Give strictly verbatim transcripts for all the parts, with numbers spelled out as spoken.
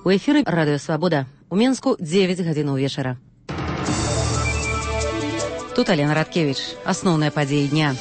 У эфіры Радыё Свабода. У Менску дзевяць гадзінаў вечара. Тут Алена Радкевич. Асноўныя падзеі дня.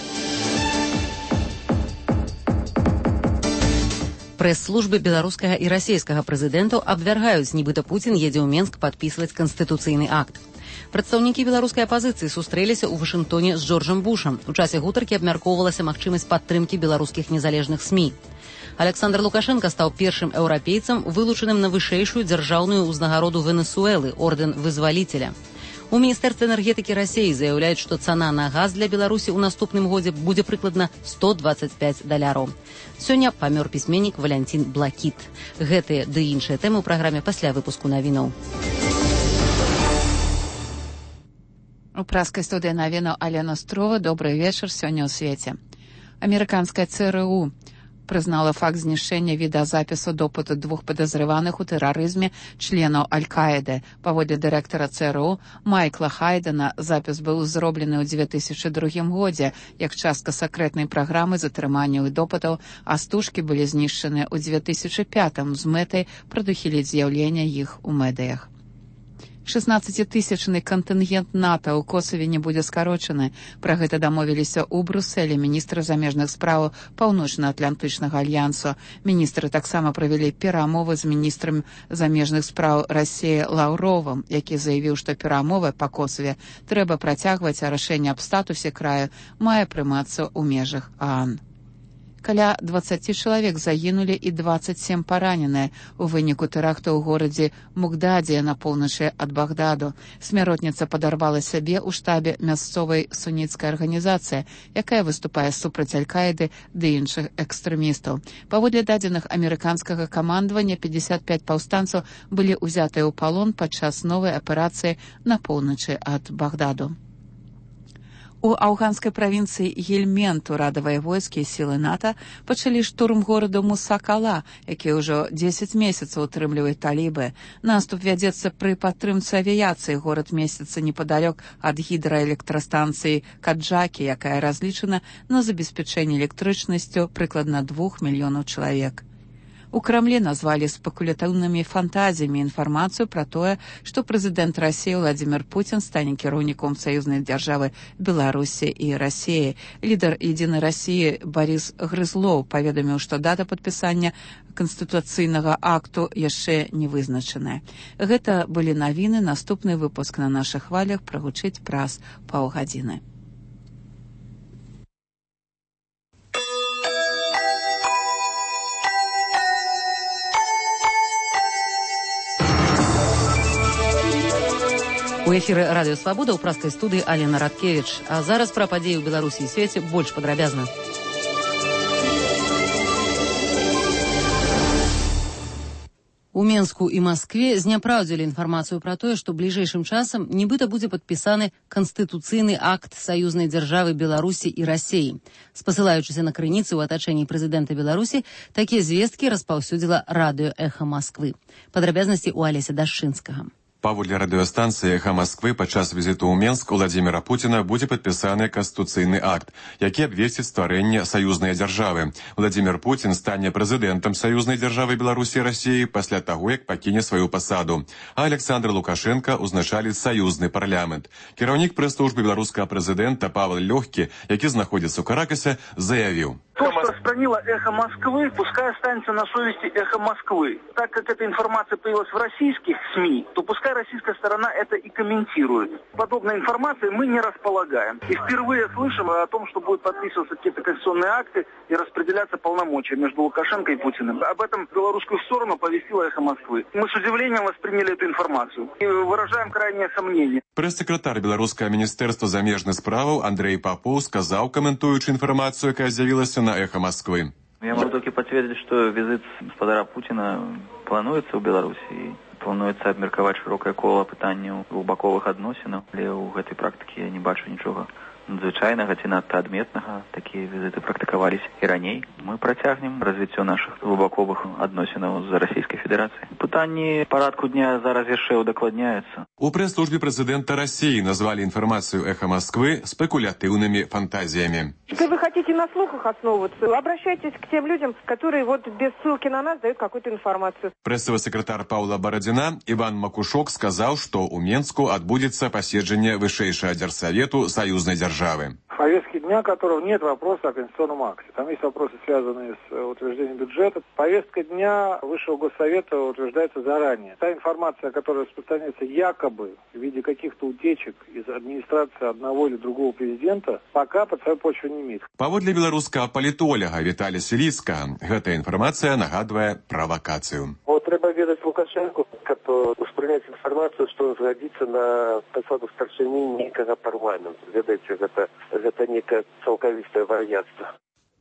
Прэс-службы беларускага і расійскага прэзідэнтаў абвяргаюць, нібыта Пуцін едзе ў Менск падпісваць канстытуцыйны акт. Прадстаўнікі беларускай апазіцыі сустрэліся ў Вашынгтоне з Джорджам Бушам. У часе гутаркі абмяркоўвалася магчымасць падтрымкі беларускіх незалежных СМІ. Александр Лукашенко стаў першым еўрапейцам, вылучаным на вышэйшую дзяржаўную ўзнагароду Венесуэлы, ордэн вызваліцеля. У міністэрстве энергетыкі Расіі заяўляюць, што цана на газ для Беларусі ў наступным годзе будзе прыкладна сто дваццаць пяць даляраў. Сёння памёр пісьменнік Валянцін Блакіт. Гэтыя ды іншыя тэмы ў праграме пасля выпуску навінаў. У праскай студыі навінаў Алена Строва. Добрый вечар сёння ў свеце. Амерыканская ЦРУ прызнала факт знішчэння відэазапісу допыту двух падазрываных у тэрарызме членаў Аль-Каіды. Паводле дырэктара ЦРУ Майкла Хайдена, запіс быў зроблены ў дзве тысячы другім годзе як частка сакрэтнай праграмы затрымання і допытаў, а стужкі былі знішчаны ў дзве тысячы пятым з мэтай прадухіліць з'яўлення іх у медыях. шаснаццацітысячны кантынгент НАТО ў Косаве не будзе скарочаны. Пра гэта дамовіліся ў Брусэлі міністры замежных спраў Паўночна-Атлантычнага альянсу. Міністры таксама правялі перамовы з міністрам замежных спраў Расіі Лаўровым, які заявіў, што перамовы па Косаве трэба працягваць, а рашэнне аб статусе краю мае прымацца ў межах ААН. Каля дваццаці чалавек загінулі і дваццаць сем параненыя у выніку тэракту ў горадзе Мугдадзе на поўначы ад Багдаду. Смяротніца падарвала сябе ў штабе мясцовай суніцкай арганізацыі, якая выступае супраць Аль-Каіды ды іншых экстрэмістаў. Паводле дадзеных амерыканскага камандавання, пятьдесят пять паўстанцаў былі ўзятыя ў палон падчас новай аперацыі на поўначы ад Багдаду. У афганскай правінцыі Гельмент урадавыя войскі і сілы НАТО пачалі штурм гораду Мусакала, які ўжо дзесяць месяцаў утрымлівае талібы. Наступ вядзецца пры падтрымцы авіяцыі. Горад месяца непадалёк ад гідраэлектрастанцыі Каджакі, якая разлічана на забеспячэнне электрычнасцю прыкладна двух мільёнаў чалавек. У Крамле назвалі спекулятыўнымі фантазіямі інфармацыю пра тое, што прэзідэнт Расіі Владзімір Пуцін стане кіраўніком саюзнай дзяржавы Беларусі і Расіі. Лідар Едзінай Расіі Барыс Грызлоў паведаміў, што дата падпісання канстытуцыйнага акту яшчэ не вызначаная. Гэта былі навіны. Наступны выпуск на нашых хвалях прагучыць праз паўгадзіны. У эфіры Радыё Свабода ў праскай студыі Алена Радкевич. А зараз пра падзеі ў Беларусі і свеце больш падрабязна. У Менску і Маскве зняпраўдзілі інфармацыю пра тое, што бліжэйшым часам нібыта будзе падпісаны канстытуцыйны акт саюзнай дзяржавы Беларусі і Расіі. Спасылаючыся на крыніцы ў атачэнні прэзідэнта Беларусі, такія звесткі распаўсюдзіла радыё Эха Масквы. Падрабязнасці ў Алеся Дашчынскага. Паводле радыёстанцыі «Эхо Москвы» падчас візіту ў Менск Владзіміра Пуціна будзе падпісаны канстытуцыйны акт, які абвесціць стварэнне саюзнай дзяржавы. Владзімір Пуцін стане прэзідэнтам саюзнай дзяржавы Беларусі і Расіі пасля таго, як пакіне сваю пасаду. А Александр Лукашенко ўзначаліць саюзны парламент. Кіраўнік прэс-службы беларускага прэзідэнта Павел Лёгкі, які знаходзіцца ў Каракасе, заявіў: То, что распространила «Эхо Москвы», пускай останется на совести «Эхо Москвы». Так как эта информация появилась в российских СМИ, то пускай российская сторона это и комментирует. Подобной информации мы не располагаем. И впервые слышим о том, что будут подписываться какие-то конституционные акты и распределяться полномочия между Лукашенко и Путиным. Об этом белорусскую сторону повестила «Эхо Москвы». Мы с удивлением восприняли эту информацию и выражаем крайнее сомнение. Прэс-сакратар беларускага міністэрства замежных справаў Андрей Попов сказаў, каментуючы інфармацыю, якая з'явілася на «Эхо Москвы». Я могу только подтвердить, что визит господара Путина плануецца ў Беларусі. Плануецца абмеркаваць шырокае кола пытанняў глубаковых адносінаў, але ў гэтай практыкі я не бачу нічога надзвычайнага ці надта адметнага. Такія візіты практыкаваліся і раней. Мы працягнем развіццё нашых глубаковых адносінаў з Расійскай Федэрацыяй. Пытанні парадку дня зараз яшчэ удакладняюцца. У пресс-службе президента России назвали информацию «Эхо Москвы» спекулятивными фантазиями. Если вы хотите на слухах основываться, обращайтесь к тем людям, которые вот без ссылки на нас дают какую-то информацию. Прессовый секретарь Паула Бородина Иван Макушок сказал, что у Менску отбудется поседжение Высшейшего Держсовету союзной державы. В повестке дня, которого нет вопроса о конституционном акте. Там есть вопросы, связанные с утверждением бюджета. Повестка дня Высшего Госсовета утверждается заранее. Та информация, которая распространяется якобы в виде каких-то утечек из администрации одного или другого президента, пока под свою почву не имеет. Паводле беларускага палітоляга Віталія Сіліцкага, гэтая інфармацыя нагадвае правакацыю. Вот треба ведаць Лукашенко, который успрыняць інфармацыю, што он згадзіцца на пасаду старшыні нейкага парламенту. Ведаеце, гэта, гэта некае цалкавістае вар'яцтва.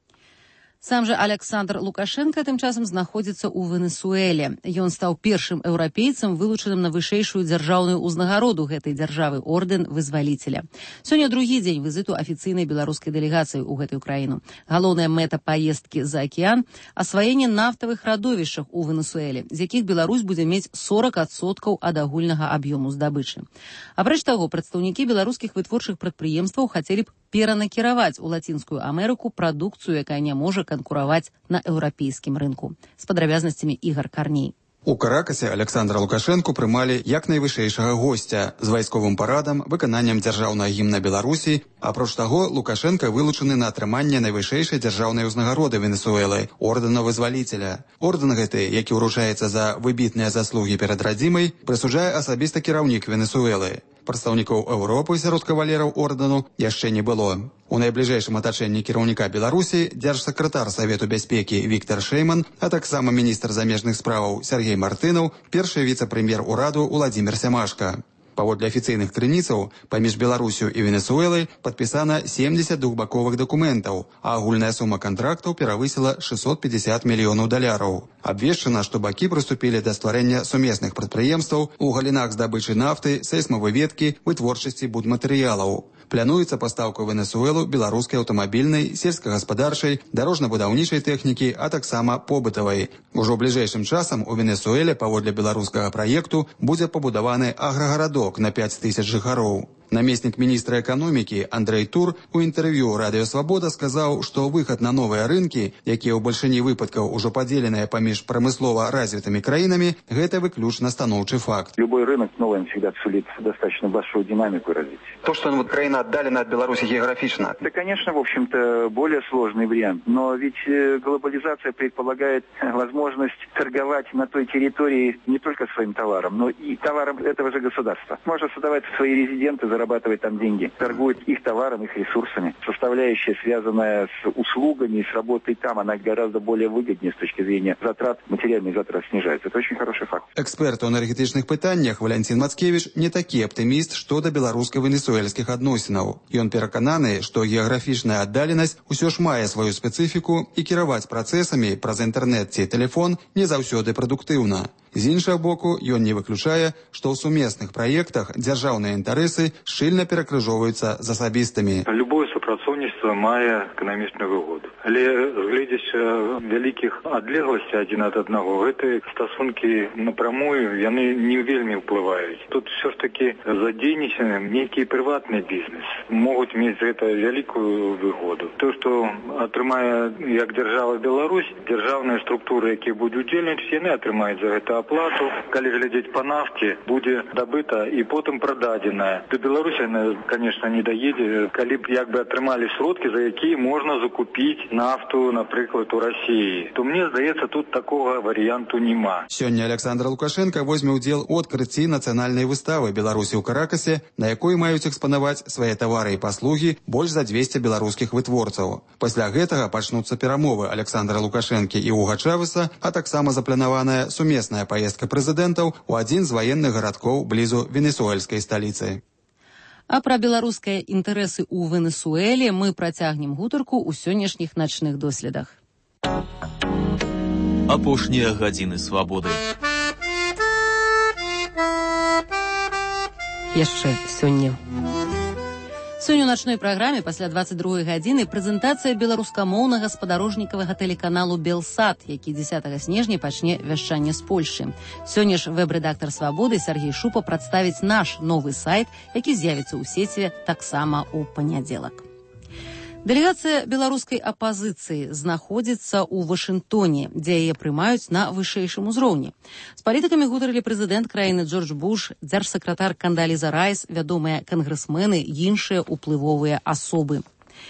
Сам жа Александр Лукашенко тым часам знаходзіцца ў Венесуэле. Ён стаў першым еўрапейцам, вылучаным на вышэйшую дзяржаўную ўзнагароду гэтай дзяржавы ордэн вызваліцеля. Сёння другі дзень візіту афіцыйнай беларускай дэлегацыі ў гэтую краіну. Галоўная мэта паездкі за акіян – асваенне нафтавых радовішчах у Венесуэле, з якіх Беларусь будзе мець сорок адсоткаў ад агульнага аб'ёму здабычы. Апроч таго, прадстаўнікі беларускіх вытворчых прадпрыемстваў хацелі б перанакіраваць у Лацінскую Амерыку прадукцыю, якая не можа канкураваць на еўрапейскім рынку. З падрабязнасцямі Ігор Карней. У Каракасе Александра Лукашенко прымалі як найвышэйшага госця з вайсковым парадам, выкананнем дзяржаўнага гімна Беларусі. Апроч таго, Лукашенко вылучаны на атрыманне найвышэйшай дзяржаўнай узнагароды Венесуэлы – ордэна вызваліцеля. Ордэн гэты, які ўручаецца за выбітныя заслугі перад радзімай, прысуджае асабіста кіраўнік Венесуэлы. Прадстаўнікоў Еўропы сярод кавалераў ордэну яшчэ не было. У найбліжэйшым атачэнні кіраўніка Беларусі дзяржсакратар Савету бяспекі Віктор Шэйман, а таксама міністр замежных справаў Сергей Мартынаў, першы віцэ-прэм'ер ураду Уладзімір Сямашка. Паводле афіцыйных крыніцаў, паміж Беларусю і Венесуэлай падпісана семдзесят двухбаковых дакументаў, а агульная сума кантрактаў перавысіла шестьсот пятьдесят мільёнаў даляраў. Абвешчана, што бакі прыступілі да стварэння сумесных прадпрыемстваў у галінах здабычы нафты, сейсмавыведкі, вытворчасці будматэрыялаў. Плануецца пастаўка ў Венесуэлу беларускай аўтамабільнай, сельскагаспадарчай, дарожна-будаўнічай тэхнікі, а таксама побытавай. Ужо бліжэйшым часам у Венесуэле паводле беларускага праекту будзе пабудаваны аграгарадок на пяць тысяч жыхароў. Намеснік міністра эканомікі Андрэй Тур у інтэрв'ю Радыё Свабода сказаў, што выхад на новыя рынкі, якія ў бальшыні выпадкаў ужо падзеленыя паміж прамыслова развітымі краінамі, гэта выключна станоўчы факт. Любой рынок новый всегда сулит достаточно большую динамику развития. То, что вот краина отдалена от Беларуси географично. Это, конечно, в общем-то, более сложный вариант. Но ведь глобализация предполагает возможность торговать на той территории не только своим товаром, но и товаром этого же государства. Можно создавать свои резиденты, зарабатывать там деньги, торгуют их товаром, их ресурсами. Составляющая, связанная с услугами, с работой там, она гораздо более выгоднее с точки зрения затрат, материальных затрат снижается. Это очень хороший факт. Эксперт у энергетычных пытаннях Валентин Мацкевич не такі аптыміст што да беларуска-венесуэльскіх адносінаў. Ён перакананы, што геаграфічная аддаленасць усё ж мае сваю спецыфіку і кіраваць працэсамі праз інтэрнэт ці тэлефон не заўсёды прадуктыўна. З іншага боку, ён не выключае, што ў сумесных праектах дзяржаўныя інтарэсы шчыльна перакрыжоўваюцца з асабістымі. Любое супрацоўніцтва мае эканамічную выгоду. Але гледзячы вялікіх адлегласцей адзін ад аднаго, гэтыя стасункі напрамую яны не вельмі ўплываюць. Тут все ж таки задзейнічаны нейкі прыватны бізнес. Могуць мець гэта вялікую выгоду. То, што атрымае як дзяржава Беларусь, дзяржаўныя структуры, якія будуць удзельнічаць, яны атрымаюць за гэта аплату. Калі глядзець па нафте, будзе дабыта і потым прададзеная. До Беларусі она, конечно, не доедзе, калі б як бы атрымалі сродкі, за якія можна закупіць нафту, напрыклад, у Расіі. То мне здаецца, тут такога варыянту няма. Сёння Александр Лукашенко возьме ўдзел у адкрыцці нацыянальнай выставы Беларусі ў Каракасе, на якой маюць экспанаваць свае тавары і паслугі больш за дзвесце беларускіх вытворцаў. Пасля гэтага пачнуцца перамовы Александра Лукашэнкі і Уга Чавеса, а таксама запланаваная сумесная паездка прэзідэнтаў у адзін з ваенных гарадкоў блізу венесуэльскай сталіцы. А пра беларускія інтарэсы ў Венесуэле мы працягнем гутарку ў сённяшніх начных доследах. Апошнія гадзіны свабоды. Яшчэ сёння. Сёння ў начной праграме пасля двадцать другой гадзіны прэзентацыя беларускамоўнага спадарожнікавага тэлеканалу «Белсат», які дзесятага снежня пачне вяшчанне з Польшчы. Сёння ж вэб-рэдактар «Свабоды» Сергей Шупа прадставіць наш новы сайт, які з'явіцца ў сеціве таксама ў панядзелак. Дэлегацыя беларускай апазіцыі знаходзіцца ў Вашынгтоне, дзе яе прымаюць на вышэйшым узроўні. З палітыкамі гутарылі прэзідэнт краіны Джордж Буш, дзяржсакратар Кандаліза Райс, вядомыя кангрэсмены і іншыя ўплывовыя асобы.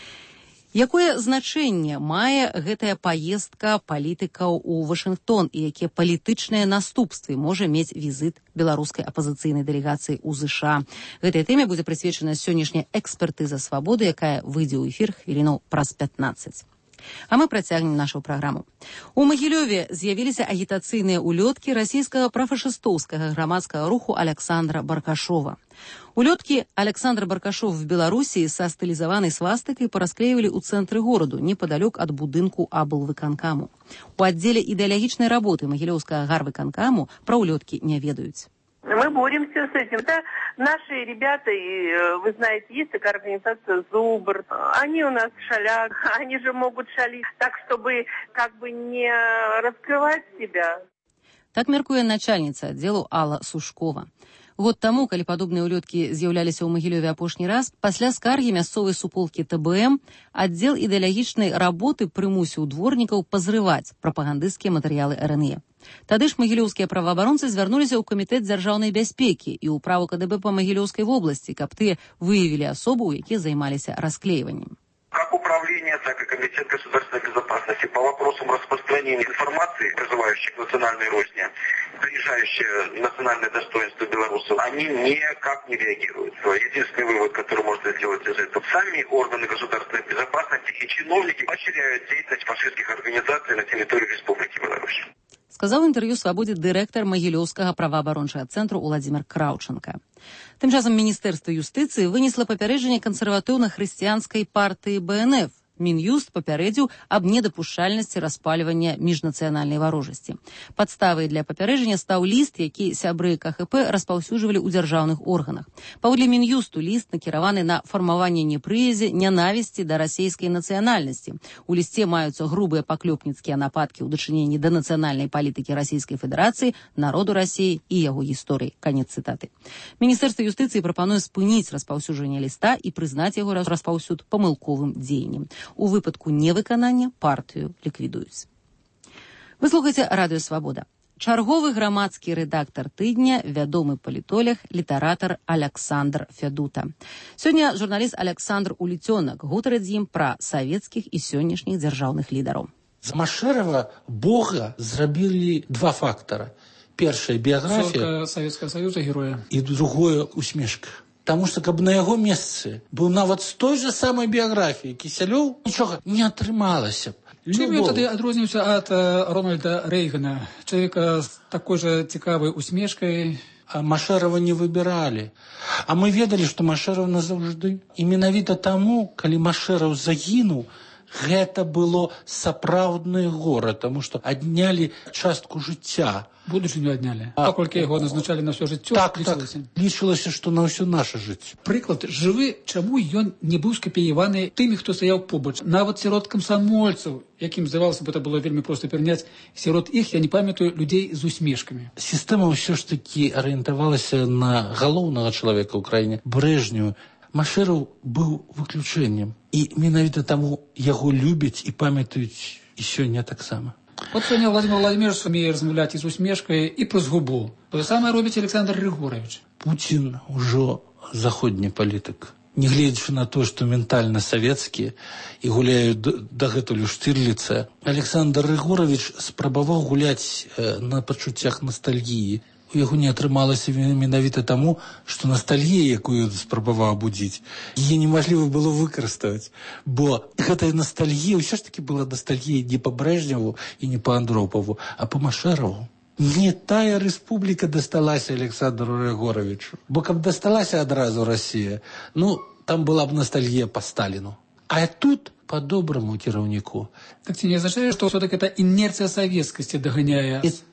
Якое значэнне мае гэтая паездка палітыкаў у Вашынгтон і якія палітычныя наступствы можа мець візіт беларускай апазіцыйнай дэлегацыі ў ЗША? Гэтай тэме будзе прысвечана сённяшняя экспертыза «Свабоды», якая выйдзе ў эфір хвілінаў праз пятнаццаць. А мы працягнем нашу праграму. У Магілёве з'явіліся агітацыйныя улёткі расійскага прафашыстоўскага грамадскага руху Александра Баркашова. Улёткі Александр Баркашов в Беларусі са стылізаванай свастыкай парасклеивалі ў цэнтры гораду, непадалёк ад будынку аблвыканкаму. У аддзеле ідэалагічнай работы Магілёўскага гарвыканкаму пра улёткі не ведаюць. Мы боремся с этим. Да, наши ребята, и, вы знаете, есть такая организация «Зубр». Они у нас шалят, они же могут шалить так, чтобы как бы не раскрывать себя. Так мяркуе начальніца аддзелу Алла Сушкова. Год таму, калі падобныя улёткі з'яўляліся ў Магілёве апошні раз, пасля скаргі мясцовай суполкі Тэ Бэ Эм аддзел ідэалагічнай работы прымусіў дворнікаў пазрываць прапагандысцкія матэрыялы Эр Эн Е. Тады ж магілёўскія праваабаронцы звярнуліся ў камітэт дзяржаўнай бяспекі і ў ўправу Ка Дэ Бэ па Магілёўскай вобласці, каб тыя выявілі асобу, якія займаліся расклеиванием. Как управление, так и Комитет государственной безопасности по вопросам распространения информации, призывающей к национальной розни, принижающей национальное достоинство белорусов, они никак не реагируют. Единственный вывод, который можно сделать из этого: сами органы государственной безопасности и чиновники поощряют деятельность фашистских организаций на территории Республики Беларусь. Сказаў інтэрв'ю «Свабодзе» дырэктар Магілёўскага праваабарончага цэнтру Уладзімір Краўчанка. Тым часам Міністэрства юстыцыі вынесла папярэджанне кансерватыўна-хрысціянскай партыі Бэ Эн Эф. Мін'юст папярэдзіў аб недапушчальнасці распальвання міжнацыянальнай варожасці. Падставай для папярэджання стаў ліст, які сябры Ка Ха Пэ распаўсюджвалі ў дзяржаўных органах. Паводле Мін'юсту ліст накіраваны на фармаванне непрыязі, нянавісці да расейскай нацыянальнасці. У лісце маюцца грубыя паклёпніцкія нападкі ў дачыненні да нацыянальнай палітыкі Расійскай Федэрацыі, народу Расіі і яго гісторыі. Канец цытаты. Міністэрства юстыцыі прапануе спыніць распаўсюджванне ліста і прызнаць яго распаўсюд памылковым дзеяннем. У выпадку невыканання партыю ліквідуюць. Вы слухаеце радыё «Свабода». Чарговы грамадскі рэдактар тыдня, вядомы палітолог, літаратар Александр Фядута. Сёння журналіст Александр Уліцёнак гутарыць з ім пра савецкіх і сённяшніх дзяржаўных лідараў. З Машэрава Бога зрабілі два фактара. Першая біяграфія Савецкага Саюза героя і другое усмешка. Таму што, каб на яго месцы быў нават з той же самай біяграфіі Кісялёў, нічога не атрымалася б. Чым ён тады адрозніваўся ад Рональда Рэйгана, чалавека з такой жа цікавай усмешкай? А Машэрава не выбіралі. А мы ведалі, што Машэраў назаўжды. І менавіта таму, калі Машэраў загінуў, гэта было сапраўднае гора, таму што аднялі частку жыцця. Будучыню аднялі. А паколькі яго назначалі на ўсё жыццё, так, лічылася. Так, лічылася, што на ўсё наша жыццё. Прыклад жывы, чаму ён не быў скапіяваны тымі, хто стаяў побач. Нават сярод камсамольцаў, якім, здавалася б, это было вельмі проста пераняць, сярод іх, я не памятаю, людзей з усмешкамі. Сістэма ўсё ж такі арыентавалася на галоўнага чалавека ў краіне, Брэжнева. Машэраў быў выключэннем. І менавіта таму яго любяць і памятаюць і сёння таксама. Вот сёння Владимир Владимирович умее размаўляць і з усмешкай, і праз губу. То самае робіць Александр Григорович. Путін ужо заходні палітык. Нягледзячы на то, што ментальна савецкі і гуляюць дагэтуль у Штырліца, Александр Григорович спрабаваў гуляць э, на пачуццях ностальгіі. У яго не атрымалася менавіта таму, што ностальгія, якую спрабаваў будзіць, яе немажліва было выкарыставаць. Бо гэтая ностальгія ўсё ж такі была ностальгія не па Брэжневу і не па Андропаву, а па Машэраву. Не тая рэспубліка дасталася Александру Григоровичу. Бо каб дасталася адразу Расія, ну, там была б ностальгія па Сталіну. А тут по-доброму кіраўніку. Так ці не азначае, што ўсё-таки эта інерцыя савецкасці даганяе?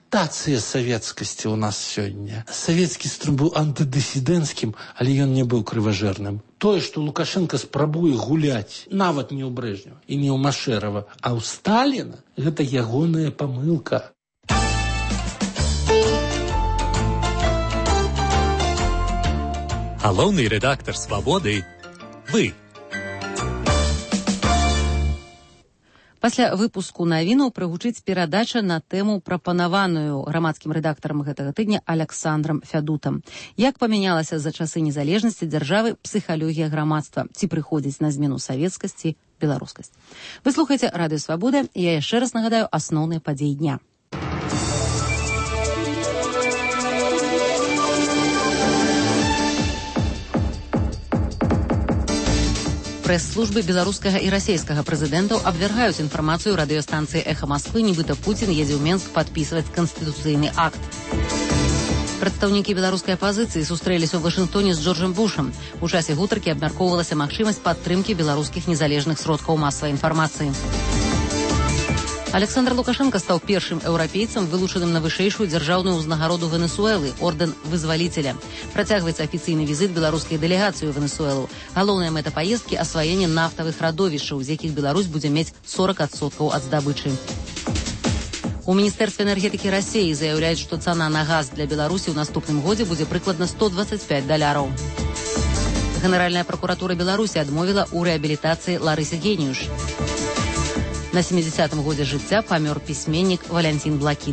імітацыя савецкасці ў нас сёння. Савецкі стрым быў антыдысідэнцкім, але ён не быў крыважэрным. Тое, што Лукашенко спрабуе гуляць нават не ў Брэжнева і не ў Машэрава, а ў Сталіна, гэта ягоная памылка. Галоўны рэдактар «Свабоды» – вы. Пасля выпуску навінаў прагучыць перадача на тэму, прапанаваную грамадскім рэдактарам гэтага тыдня Аляксандрам Фядутам. Як памянялася за часы незалежнасці дзяржавы псіхалогія грамадства? Ці прыходзіць на змену савецкасці беларускасць? Вы слухаеце Радыё Свабода, і я яшчэ раз нагадаю асноўныя падзеі дня. Прэс-службы беларускага і расейскага прэзідэнтаў абвяргаюць інфармацыю радыёстанцыі «Эхо Москвы», нібыта Пуцін едзе ў Менск падпісваць канстытуцыйны акт. Прадстаўнікі беларускай апазіцыі сустрэліся ў Вашынгтоне з Джорджам Бушам. У часе гутаркі абмяркоўвалася магчымасць падтрымкі беларускіх незалежных сродкаў масавай інфармацыі. Александр Лукашенко стаў першым еўрапейцам, вылучаным на вышэйшую дзяржаўную ўзнагароду Венесуэлы – ордэн вызваліцеля. Працягваецца афіцыйны візіт беларускай дэлегацыі ў Венесуэлу. Галоўная мэта паездкі – асваенне нафтавых радовішчаў, з якіх Беларусь будзе мець сорок адсоткаў ад здабычы. У Міністэрстве энергетыкі Расіі заяўляюць, што цана на газ для Беларусі ў наступным годзе будзе прыкладна сто дваццаць пяць даляраў. Генеральная пракуратура Беларусі адмовіла ў рэабілітацыі Ларысы Геніюш. На сямідзясятым годзе жыцця памёр пісьменнік Валянцін Блакіт.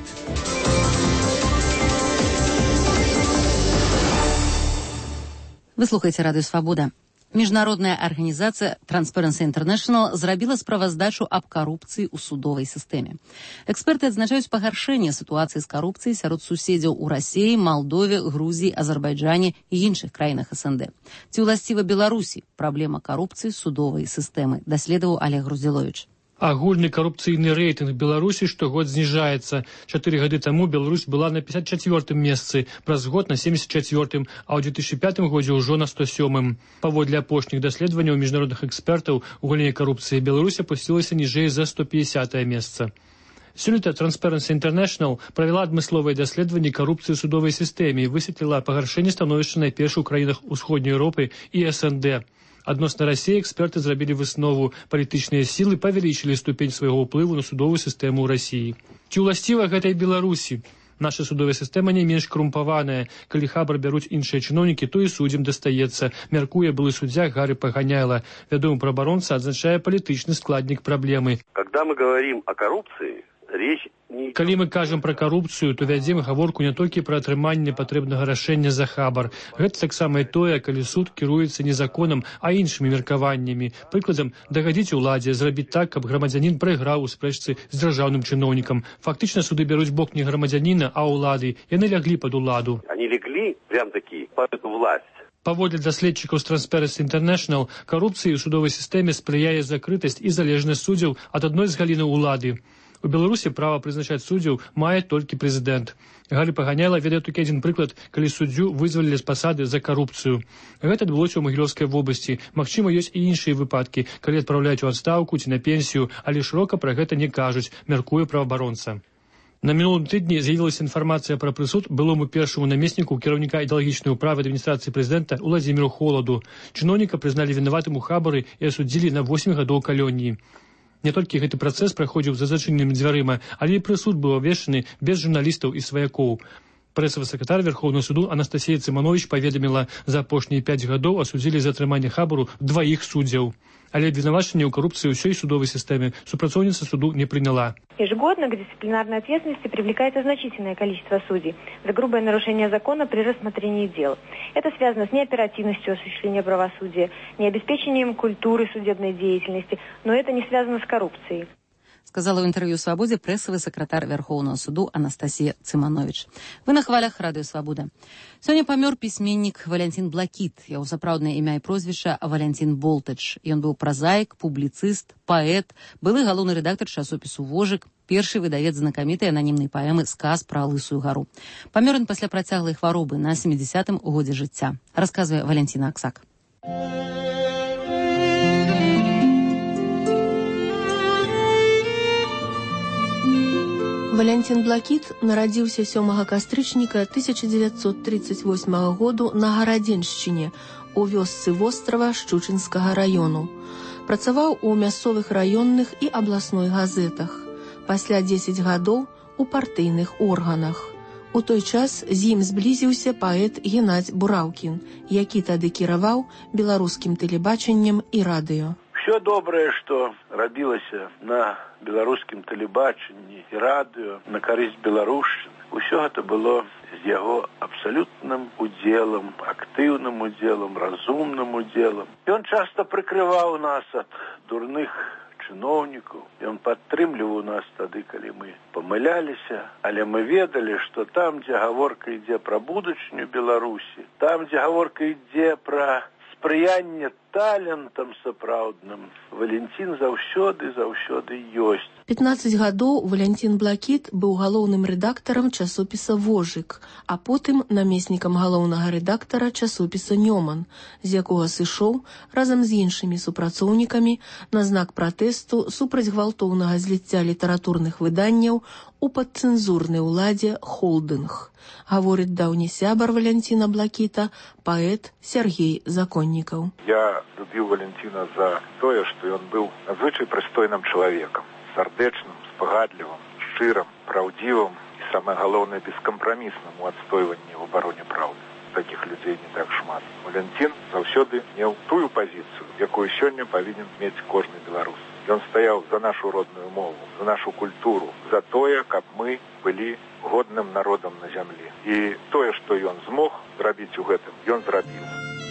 Вы слухаеце Радыё Свабода. Міжнародная арганізацыя Transparency International зрабіла справаздачу аб карупцыі ў судовай сістэме. Эксперты адзначаюць пагаршэнне сітуацыі з карупцыяй сярод суседзяў у Расіі, Малдове, Грузіі, Азербайджане і іншых краінах эс эн дэ. Ці ўласціва Беларусі праблема карупцыі судовай сістэмы, даследаваў Олег Груздзіловіч. Агульны карупцыйны рэйтынг Беларусі штогод зніжаецца. Чатыры гады таму Беларусь была на пятьдесят четвёртым месцы, праз год на семьдесят четвёртым, а ў две тысячи пятым годзе ўжо на сто сёмым. Паводле апошніх даследаванняў міжнародных экспертаў у галіне карупцыі Беларусь апусцілася ніжэй за сто пятьдесятае месца. Сёлета Transparency International правяла адмысловае даследаванне карупцыі ў судовай сістэме і высветліла пагаршэнне становішча найперш у краінах Усходняй Еўропы і эс эн дэ. Адносна Расіі эксперты зрабілі выснову: палітычныя сілы павялічылі ступень свайго ўплыву на судовую сістэму ў Расіі. Ці ўласціва гэтай Беларусі? Наша судовая сістэма не менш карумпаваная. Калі хабар бяруць іншыя чыноўнікі, то і суддзям дастаецца, мяркуе былы суддзя Гары Паганяйла. Вядомы праабаронца адзначае палітычны складнік праблемы. Когда мы говорим о коррупции, речь не... Калі мы кажам пра карупцыю, то вядзем гаворку не толькі пра атрыманне патрэбнага рашэння за хабар. Гэта таксама і тое, калі суд кіруецца не законам, а іншымі меркаваннямі. Прыкладам, дагадзіць уладзе, зрабіць так, каб грамадзянін прайграў у спрэчцы з дзяржаўным чыноўнікам. Фактычна суды бяруць бок не грамадзяніна, а ўлады. Яны ляглі пад уладу. Они легли прям-таки под эту власть. Паводле даследчыкаў з Transparency International, карупцыі ў судовай сістэме спрыяе закрытасць і залежнасць суддзяў ад адной з галінаў улады. У Беларусі права прызначаць суддзяў мае толькі прэзідэнт. Гары Паганяйла ведае толькі адзін прыклад, калі суддзю вызвалілі з пасады за карупцыю. Гэта адбылося ў Магілёўскай вобласці. Магчыма, ёсць і іншыя выпадкі, калі адпраўляюць у адстаўку ці на пенсію, але шырока пра гэта не кажуць, мяркуе праваабаронца. На мінулым тыдні з'явілася інфармацыя пра прысуд былому першаму намесніку кіраўніка ідэалагічнай управы адміністрацыі прэзідэнта Уладзіміру Холаду. Чыноўніка прызналі вінаватым у хабары і асудзілі на восем гадоў калоніі. Не толькі гэты працэс праходзіў за зачыненымі дзвярыма, але і прысуд быў абвешчаны без журналістаў і сваякоў. Прэсавы сакратар Верхоўнага суду Анастасія Цыманович паведаміла, за апошнія пяць гадоў асудзілі за атрыманне хабару дваіх суддзяў. Але обвинувачение у коррупции всей судовой системе супрацовница суду не приняла. Ежегодно к дисциплинарной ответственности привлекается значительное количество судей за грубое нарушение закона при рассмотрении дел. Это связано с неоперативностью осуществления правосудия, необеспечением культуры судебной деятельности, но это не связано с коррупцией. Сказала в интервью «Свободе» прессовый секретарь Верховного суду Анастасия Цыманович. Вы на хвалях Радио Свобода. Сегодня помер письменник Валянцін Блакіт. Яго сапраўднае імя і прозвішча Валянцін Болтач. Ён быў празаік, публіцыст, паэт, былы галоўны рэдактар часопісу «Вожык», першы выдавец знакамітай ананімнай паэмы «Сказ пра лысую гару». Памёр ён пасля працяглай хваробы на сямідзясятым годзе жыцця. Расказвае Валянціна Аксак. Валянцін Блакіт нарадзіўся сёмага кастрычніка тысяча дзевяцьсот тридцать восьмага году на Гарадзеншчыне, у вёсцы вострава Шчучынскага раёну. Працаваў у мясцовых раённых і абласной газетах. Пасля дзесяць гадоў у партыйных органах. У той час з ім зблізіўся паэт Геннадзь Бураўкін, які тады кіраваў беларускім тэлебачаннем і радыё. Все добрае, што рабілася на беларускім тэлебачанні і радыё на карысць беларушчыны, усё гэта было з яго абсалютным удзелам, актыўным удзелам, разумным удзелам. Ён часта прыкрываў нас ад дурных чыноўнікаў, ён падтрымліваў нас тады, калі мы памыляліся, але мы ведалі, што там, дзе гаворка ідзе пра будучыню Беларусі, там, дзе гаворка ідзе пра спрыянне талентам сапраўдным, Валянцін заўсёды, заўсёды ёсць. пятнаццаць гадоў Валянцін Блакіт быў галоўным рэдактарам часопіса «Вожык», а потым намеснікам галоўнага рэдактара часопіса «Нёман», з якога сышоў разам з іншымі супрацоўнікамі на знак пратэсту супраць гвалтоўнага зліцця літаратурных выданняў у падцэнзурнай уладзе «Холдынг», гаворыць даўні сябар Валянціна Блакіта, паэт Сергей Законнікаў. Я любіў Валянціна за тое, што ён быў надзвычай прыстойным чалавекам, сардэчным, спагадлівым, шчырым, праўдзівым і, самае галоўнае, бескампрамісным у адстойванні ў абароне праўды. Такіх людзей не так шмат. Валянцін заўсёды меў тую пазіцыю, якую сёння павінен мець кожны беларус. Ён стаяў за нашу родную мову, за нашу культуру, за тое, каб мы былі годным народам на зямлі. І тое, што ён змог зрабіць у гэтым, ён зрабіў.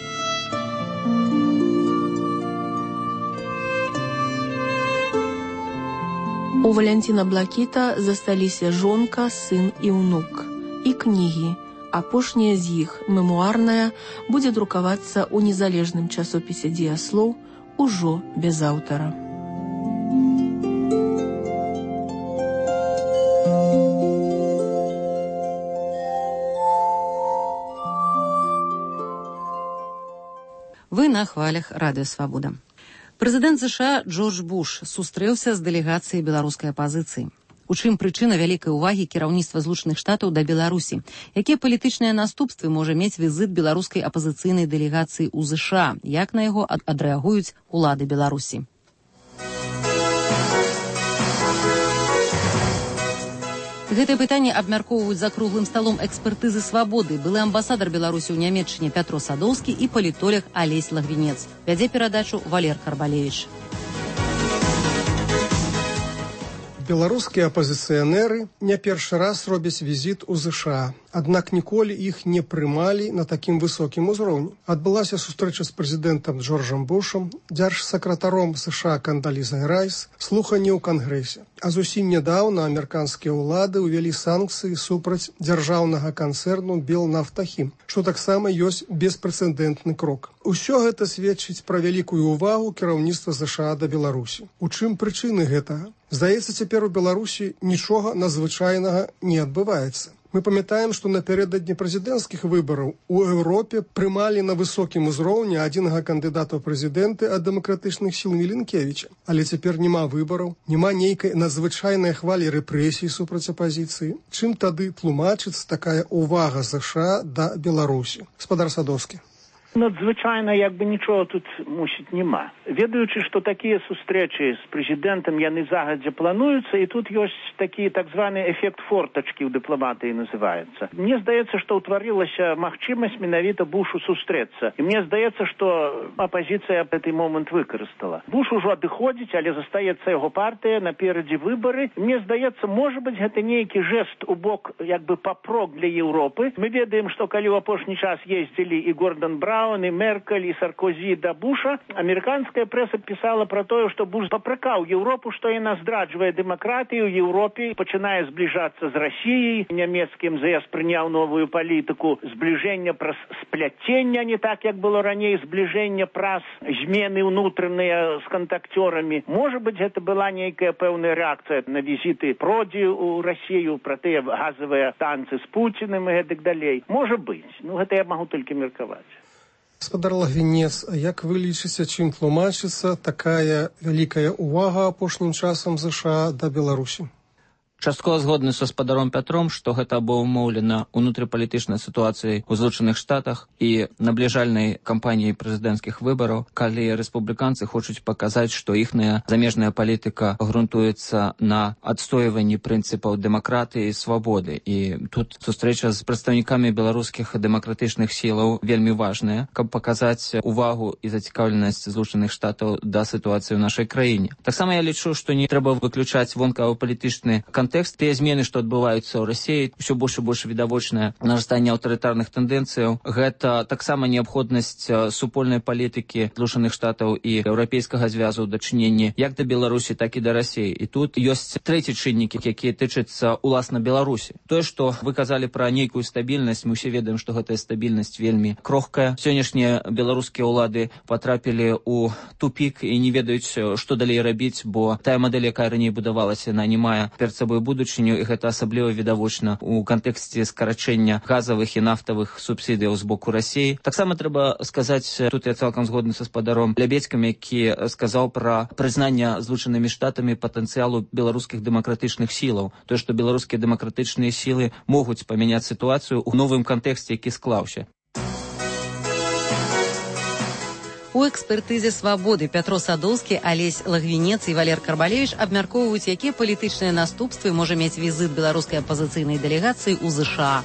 У Валянціна Блакіта засталіся жонка, сын і ўнук. І кнігі. Апошняя з іх, мемуарная, будзе друкавацца ў незалежным часопісе «Дзеяслоў» ужо без аўтара. Вы на хвалях Радыё Свабода. Прэзідэнт ЗША Джордж Буш сустрэўся з дэлегацыяй беларускай апазіцыі. У чым прычына вялікай увагі кіраўніцтва Злучаных Штатаў да Беларусі? Якія палітычныя наступствы можа мець візіт беларускай апазіцыйнай дэлегацыі ў ЗША? Як на яго адрэагуюць улады Беларусі? Гэтае пытанне абмяркоўваюць за круглым сталом экспертызы «Свабоды», былы амбасадар Беларусі ў Нямецчыне Пятро Садоўскі і палітолог Алесь Лагвінец. Вядзе перадачу Валер Карбалевіч. Беларускія апазіцыянеры не першы раз робяць візіт у ЗША, аднак ніколі іх не прымалі на такім высокім узроўні. Адбылася сустрэча з прэзідэнтам Джорджам Бушам, дзяржсакратаром ЗША Кандалізай Райс, слуханні ў Кангрэсе. А зусім нядаўна амерыканскія ўлады ўвялі санкцыі супраць дзяржаўнага канцэрну «Белнафтахім», што таксама ёсць беспрэцэдэнтны крок. Усё гэта сведчыць пра вялікую ўвагу кіраўніцтва ЗША да Беларусі. У чым прычыны гэтага? Здаецца, цяпер у Беларусі нічога надзвычайнага не адбываецца. Мы памятаем, што напярэдадні прэзідэнцкіх выбараў у Еўропе прымалі на высокім узроўні адзінага кандыдата ў прэзідэнты ад дэмакратычных сіл Міленкевіча. Але цяпер няма выбараў, няма нейкай надзвычайнай хвалі рэпрэсій супраць апазіцыі. Чым тады тлумачыцца такая ўвага ЗША да Беларусі? Гаспадар Садоўскі. Надзвычайна, як бы нічого тут, мусіць, нема. Ведаючы, што такія сустрэчы з прэзідэнтам яны загадзя плануюцца, і тут ёсць такі так званы эфект фортачкі ў дыпламатыі называецца. Мне здаецца, што ўтварылася магчымасць менавіта Бушу сустрэцца. І мне здаецца, што апазіцыя гэты момант выкарыстала. Буш ужо адыходзіць, але застаецца яго партыя, наперадзе выбары. Мне здаецца, можа быць, гэта нейкі жэст у бок, як бы папрок для Еўропы. Мы ведаем, што калі ў апошні час ездзілі і Гордон Браун, и Меркель, и Саркозі да Буша, амерыканская прэса пісала пра тое, што Буш папракаў Еўропу, што яна здраджвае дэмакратыю ў Еўропе, пачынае збліжацца з Расіяй. Нямецкім ЗС прыняў новую палітыку збліжэння праз спляцення, не так, як было раней, збліжэння праз змены ўнутраныя з кантакцёрамі. Можа быць, гэта была нейкая пэўная рэакцыя на візіты Продзі ў Расію, пра тыя газавыя танцы з Пуціным і гэтак далей. Можа быць. Ну, гэта я магу толькі меркаваць. Гаспадар Лагвінец, як вы лічыце, чым тлумачыцца такая вялікая ўвага апошнім часам ЗША да Беларусі? Часткова згодны са спадаром Пятром, што гэта абумоўлена ўнутрыпалітычнай сітуацыяй у Злучаных Штатах і набліжальнай кампаніяй прэзідэнцкіх выбараў, калі рэспубліканцы хочуць паказаць, што іхная замежная палітыка грунтуецца на адстойванні прынцыпаў дэмакратыі і свабоды. І тут сустрэча з прадстаўнікамі беларускіх дэмакратычных сілаў вельмі важная, каб паказаць увагу і зацікаўленасць Злучаных Штатаў да сітуацыі ў нашай краіне. Таксама я лічу, што не трэба выключаць вонкава-палітычны контекст. Тыя змены, што адбываюцца ў Расіі, ўсё больш і больш відавочнае нарастанне аўтарытарных тэндэнцыяў. Гэта таксама неабходнасць супольнай палітыкі Злучаных Штатаў і еўрапейскага звязу ў дачыненні як да Беларусі, так і да Расіі. І тут ёсць трэці чыннікі, якія тычацца уласна Беларусі. Тое, што вы казалі пра нейкую стабільнасць, мы ўсе ведаем, што гэтая стабільнасць вельмі крохкая. Сённяшнія беларускія ўлады патрапілі ў тупік і не ведаюць, што далей рабіць, бо тая мадэль, якая раней будавалася, яна не мае перад сабой будучыню, і гэта асабліва відавочна ў кантэксце скарачэння газавых і нафтавых субсідыяў з боку Расіі. Таксама трэба сказаць, тут я цалкам згодны са спадаром Лябедзькім, які сказаў пра прызнанне Злучанымі Штатамі патэнцыялу беларускіх дэмакратычных сілаў. Тое, што беларускія дэмакратычныя сілы могуць памяняць сітуацыю ў новым кантэксце, які склаўся. У экспертызе «Свабоды» Пятро Садоўскі, Алесь Лагвінец і Валер Карбалевіч абмяркоўваюць, якія палітычныя наступствы можа мець візіт беларускай апазіцыйнай дэлегацыі ў ЗША.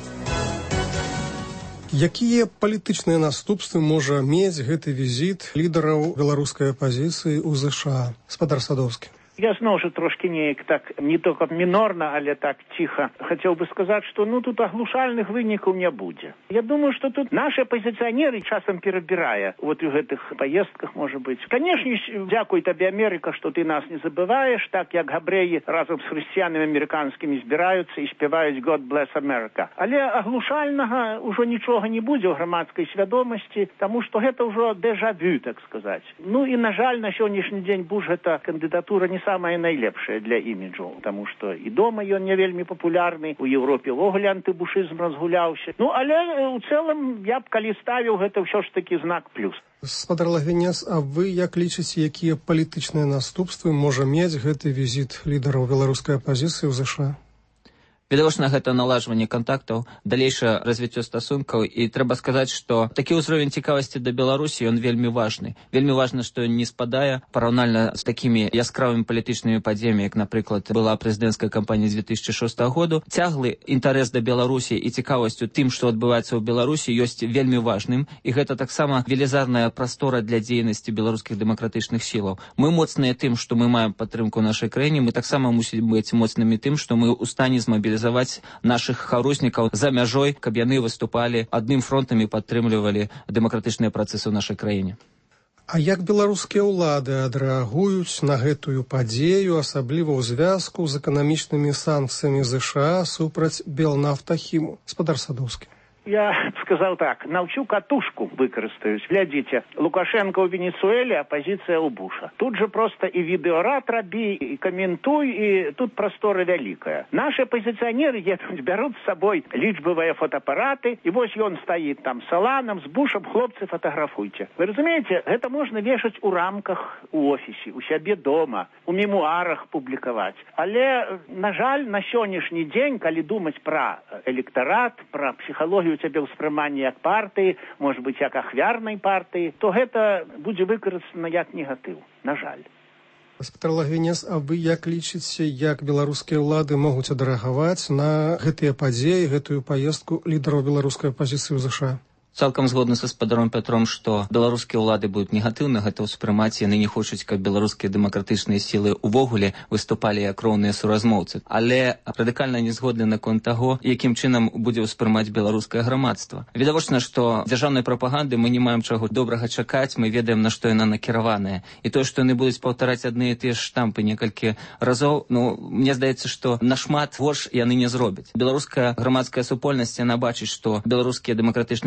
Якія палітычныя наступствы можа мець гэты візіт лідараў беларускай апазіцыі ў ЗША? Спадар Садоўскі. Я зноў жа трошки неяк так, не только минорно, але так тихо хотел бы сказать, что ну тут оглушальных вынікаў не будзе. Я думаю, что тут наши оппозиционеры часам перабирая вот в этих поездках, может быть. Конечно, дякую тебе, Америка, что ты нас не забываешь, так як габреи разом с христианами американскими збираются и спевают God bless America. Але оглушального уже ничего не будет в громадской свядомости, потому что это уже дежавю, так сказать. Ну и, на жаль, на сегодняшний день Буш эта кандидатура не самая найлепшая для іміджу, потому что і дома ён не вельмі папулярны, у Европе вогуле антыбушызм разгуляўся. Ну, але ў цэлым я б калі ставіў гэта ўсё ж таки знак плюс. Спадар Лагвінец, а вы як лічыце, якія палітычныя наступствы можа мець гэты візіт лідараў беларускай апазіцыі ў ЗША? Відавочна, гэта наладжванне кантактаў, далейшае развіццё стасункаў, і трэба сказаць, што такі ўзровень цікавасці да Беларусі, ён вельмі важны. Вельмі важна, што ён не спадае параўнальна з такімі яскравымі палітычнымі падзеямі, як, напрыклад, была прэзідэнцкая кампанія з две тысячи шостага году. Цяглы інтарэс да Беларусі і цікавасцю тым, што адбываецца ў Беларусі, ёсць вельмі важным, і гэта таксама велізарная прастора для дзейнасці беларускіх дэмакратычных сілаў. Мы моцныя тым, што мы маем падтрымку нашай краіне, мы таксама мусім быць моцнымі тым, што мы ў стане змабілізаваць наших харуснікаў за мяжой, каб яны выступалі адным фронтам і падтрымлівалі дэмакратычныя працэсы ў нашай краіне. А як беларускія ўлады адрэагуюць на гэтую падзею, асабліва ў звязку з эканамічнымі санкцыямі ЗША супраць Белнафтахіму? Спадар Садоўскі. Я сказал так, научу катушку выкарыстаюсь. Глядите, Лукашенко в Венесуэле, оппозиция у Буша. Тут же просто и видеорад раби, и комментуй, и тут простора великая. Наши оппозиционеры едут, берут с собой личбовые фотоаппараты, и вот он стоит там с Аланом, с Бушем, хлопцы, фотографуйте. Вы разумеете, это можно вешать у рамках у офисе, у себе дома, у мемуарах публиковать. Але, на жаль, на сённяшні день, коли думать про электорат, про психологию у цябе ўспрыманне як партыі, может быть, як ахвярнай партыі, то гэта будзе выкарыстана як негатыў, на жаль. Спадар Лагвінец, а вы як лічыце, як беларускія ўлады могуць адрэагаваць на гэтыя падзеі, гэтую паездку лідараў беларускай апазіцыі ў ЗША? Цалкам згодны са спадаром Пятром, што беларускія ўлады будуць негатыўна гэта ўспрымаць, яны не хочуць, каб беларускія дэмакратычныя сілы ўвогуле выступалі як роўныя суразмоўцы. Але радыкальна не згодны наконт таго, якім чынам будзе ўспрымаць беларускае грамадства. Відавочна, што дзяржаўнай прапаганды мы не маем чаго добрага чакаць, мы ведаем, на што яна накіраваная. І тое, што яны будуць паўтараць адны і тыя ж штампы некалькі разоў, ну, мне здаецца, што нашмат горш яны не зробяць. Беларуская грамадская супольнасць, яна бачыць, што беларускія дэмакратычныя сілы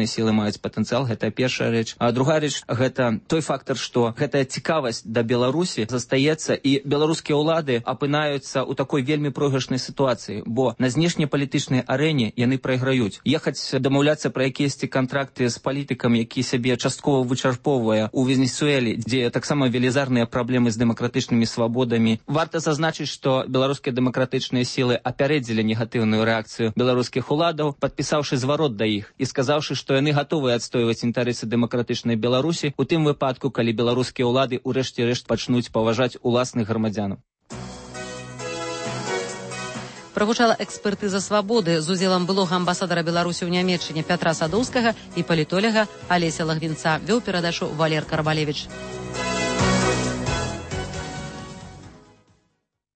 маюць патэнцыял, гэта першая рэч. А другая рэч, гэта той фактор, што гэтая цікавасць да Беларусі застаецца, і беларускія ўлады апынаюцца ў такой вельмі пройгрышнай сітуацыі, бо на знешнепалітычнай арэне яны прайграюць. Ехаць дамаўляцца пра якіясьці кантракты з палітыкам, які сябе часткова вычарпоўвае ў Венесуэле, дзе таксама велізарныя праблемы з дэмакратычнымі свабодамі. Варта зазначыць, што беларускія дэмакратычныя сілы апярэдзілі негатыўную рэакцыю беларускіх уладаў, падпісаўшы зварот да іх і сказаўшы, што яны гатовыя адстойваць інтарэсы дэмакратычнай Беларусі у тым выпадку, калі беларускія ўлады ў рэшце рэшт пачнуць паважаць уласных грамадзянаў. Прагучала экспертыза свабоды з удзелам былога амбасадара Беларусі ў Нямецчыне Пятра Садоўскага і палітоляга Алеся Лагвінца. Вёў перадачу Валер Карбалевіч.